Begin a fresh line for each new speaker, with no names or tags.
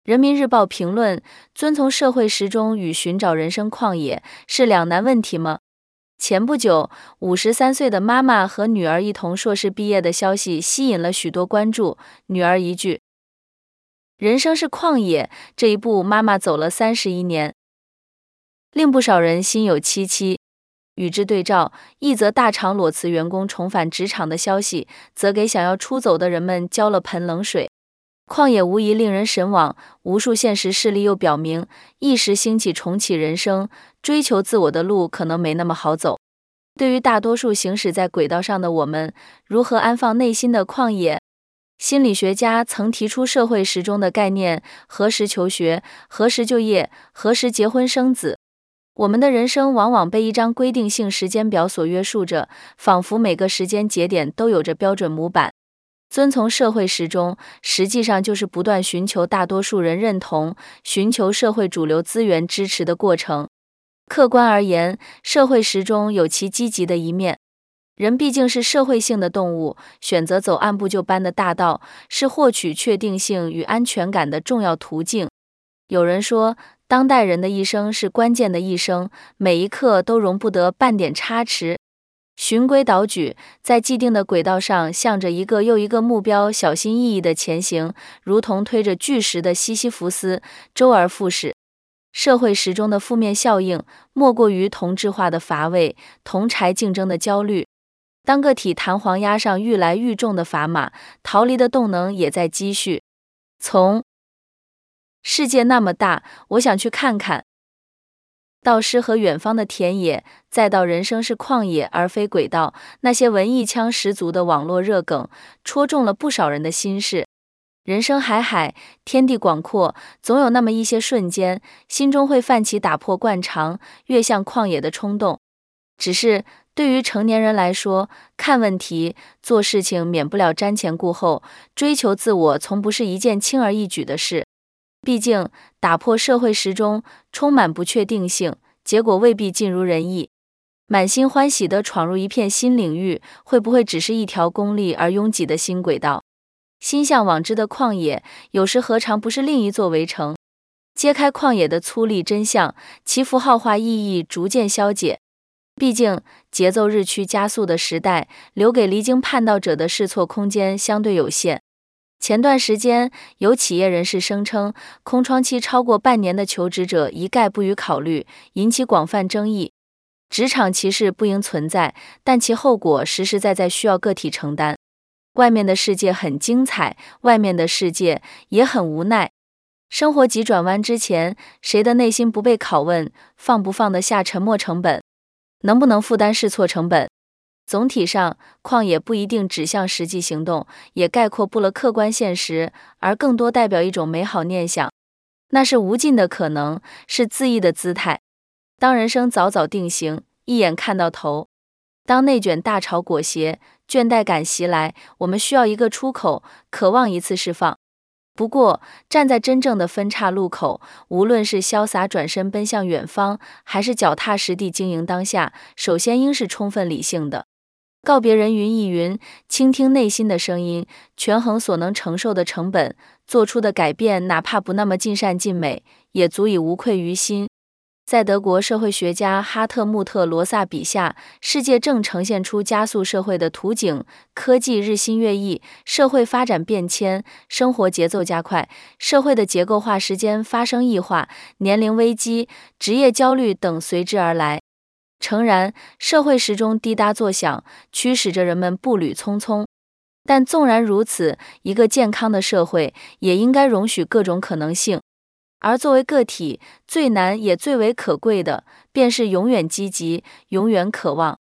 人民日报评论：遵从社会时钟与寻找人生旷野是两难问题吗？前不久，53岁的妈妈和女儿一同硕士毕业的消息吸引了许多关注。女儿一句“人生是旷野”，这一步妈妈走了31年，令不少人心有戚戚。与之对照，一则大厂裸辞员工重返职场的消息，则给想要出走的人们浇了盆冷水。旷野无疑令人神往，无数现实事例又表明，一时兴起重启人生、追求自我的路可能没那么好走。对于大多数行驶在轨道上的我们，如何安放内心的旷野？心理学家曾提出社会时钟的概念：何时求学，何时就业，何时结婚生子。我们的人生往往被一张规定性时间表所约束着，仿佛每个时间节点都有着标准模板。遵从社会时钟，实际上就是不断寻求大多数人认同，寻求社会主流资源支持的过程。客观而言，社会时钟有其积极的一面。人毕竟是社会性的动物，选择走按部就班的大道，是获取确定性与安全感的重要途径。有人说，当代人的一生是关键的一生，每一刻都容不得半点差池。循规蹈矩，在既定的轨道上，向着一个又一个目标小心翼翼地前行，如同推着巨石的西西弗斯，周而复始。社会时钟的负面效应，莫过于同质化的乏味，同柴竞争的焦虑。当个体弹簧压上愈来愈重的砝码，逃离的动能也在积蓄。从世界那么大，我想去看看，到诗和远方的田野，再到人生是旷野而非轨道，那些文艺腔十足的网络热梗，戳中了不少人的心事。人生海海，天地广阔，总有那么一些瞬间，心中会泛起打破惯常、跃向旷野的冲动。只是对于成年人来说，看问题、做事情免不了瞻前顾后，追求自我从不是一件轻而易举的事。毕竟，打破社会时钟充满不确定性，结果未必尽如人意。满心欢喜地闯入一片新领域，会不会只是一条功利而拥挤的新轨道？心向往之的旷野，有时何尝不是另一座围城？揭开旷野的粗粝真相，其符号化意义逐渐消解。毕竟，节奏日趋加速的时代，留给离经叛道者的试错空间相对有限。前段时间，有企业人士声称，空窗期超过半年的求职者一概不予考虑，引起广泛争议。职场歧视不应存在，但其后果实实在在需要个体承担。外面的世界很精彩，外面的世界也很无奈。生活急转弯之前，谁的内心不被拷问？放不放得下沉没成本？能不能负担试错成本？总体上，旷野不一定指向实际行动，也概括不了客观现实，而更多代表一种美好念想。那是无尽的可能，是恣意的姿态。当人生早早定型，一眼看到头；当内卷大潮裹挟，倦怠感袭来，我们需要一个出口，渴望一次释放。不过，站在真正的分岔路口，无论是潇洒转身奔向远方，还是脚踏实地经营当下，首先应是充分理性的。告别人云亦云，倾听内心的声音，权衡所能承受的成本，做出的改变哪怕不那么尽善尽美，也足以无愧于心。在德国社会学家哈特穆特·罗萨笔下，世界正呈现出加速社会的图景，科技日新月异，社会发展变迁，生活节奏加快，社会的结构化时间发生异化，年龄危机、职业焦虑等随之而来。诚然，社会时钟滴答作响，驱使着人们步履匆匆。但纵然如此，一个健康的社会也应该容许各种可能性。而作为个体，最难也最为可贵的，便是永远积极，永远渴望。